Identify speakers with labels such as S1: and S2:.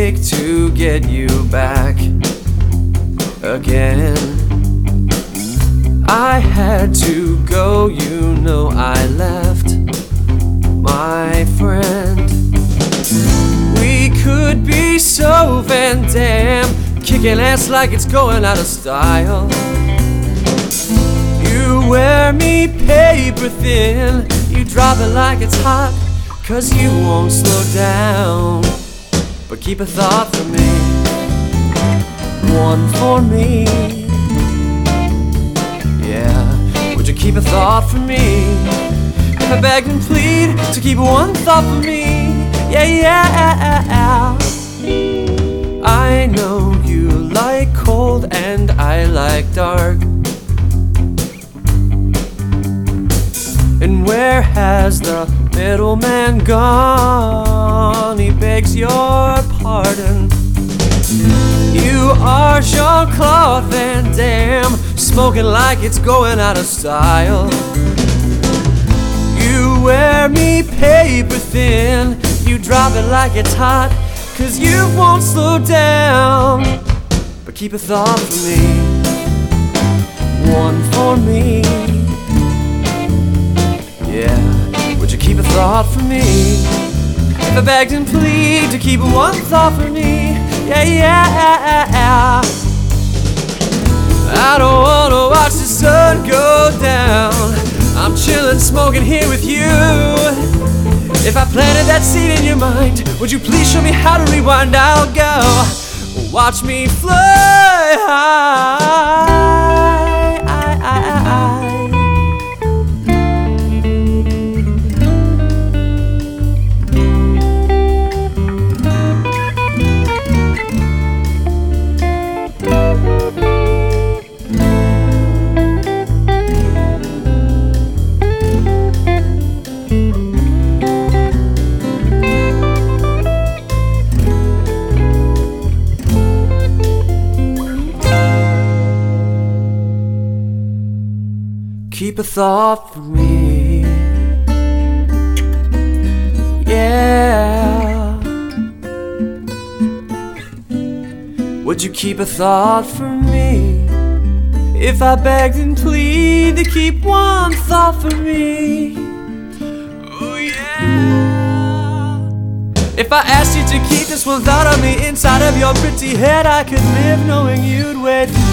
S1: take to get you back again? I had to go, you know I left my friend. We could be so Van Damme, kicking ass like it's going out of style. You wear me paper thin, you drop it like it's hot, 'cause you won't slow down. But keep a thought for me, one for me. Yeah, would you keep a thought for me? If I begged and plead to keep one thought for me. Yeah, yeah. I know you like cold and I like dark. And where has the middleman gone? He begs your pardon. You are Jean-Claude Van Damme, smoking like it's going out of style. You wear me paper thin, you drop it like it's hot, 'cause you won't slow down. But keep a thought for me, one for me. Yeah, would you keep a thought for me? If I begged and plead to keep one thought for me. Yeah, yeah. I don't wanna watch the sun go down, I'm chillin', smoking here with you. If I planted that seed in your mind, would you please show me how to rewind? I'll go, watch me fly high. Keep a thought for me, yeah. Would you keep a thought for me? If I begged and plead to keep one thought for me. Oh yeah. If I asked you to keep this one thought on me inside of your pretty head, I could live knowing you'd wait for me.